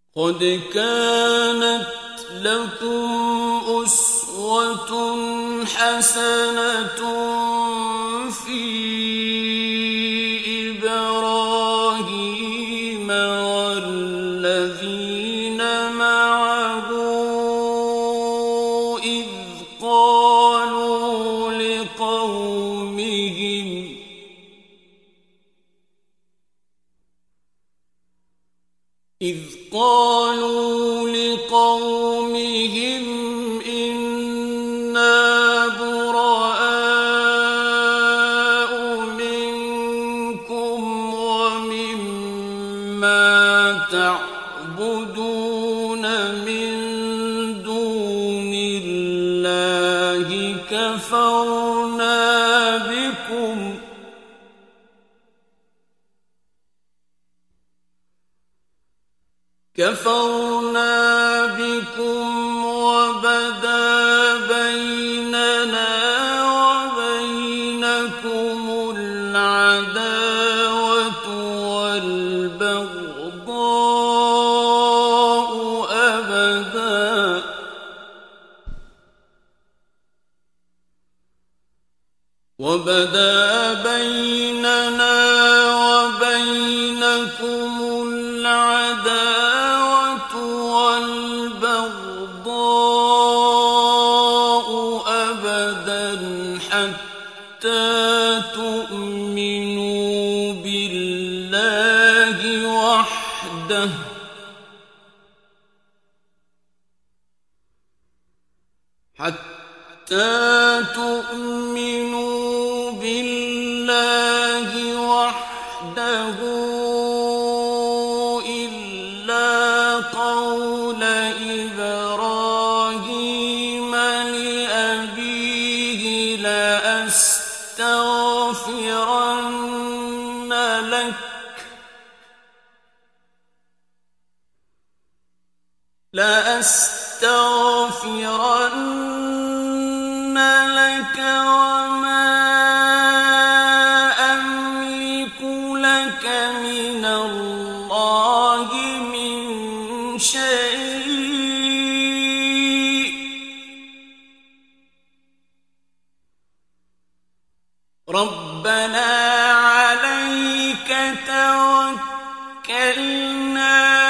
قد كانت لكم أسوة حسنة في إبراهيم والذين معه إذ قالوا لقومهم إنا براء منكم ومما تعبدون من دون الله كفرنا بكم وبدا بيننا وبينكم العداوة والبغضاء أبدا حتى تؤمنوا بالله وحده إلا قول إبراهيم لأبيه لأستغفرن لك وما أملك لك من الله من شيء ربنا عليك توكلنا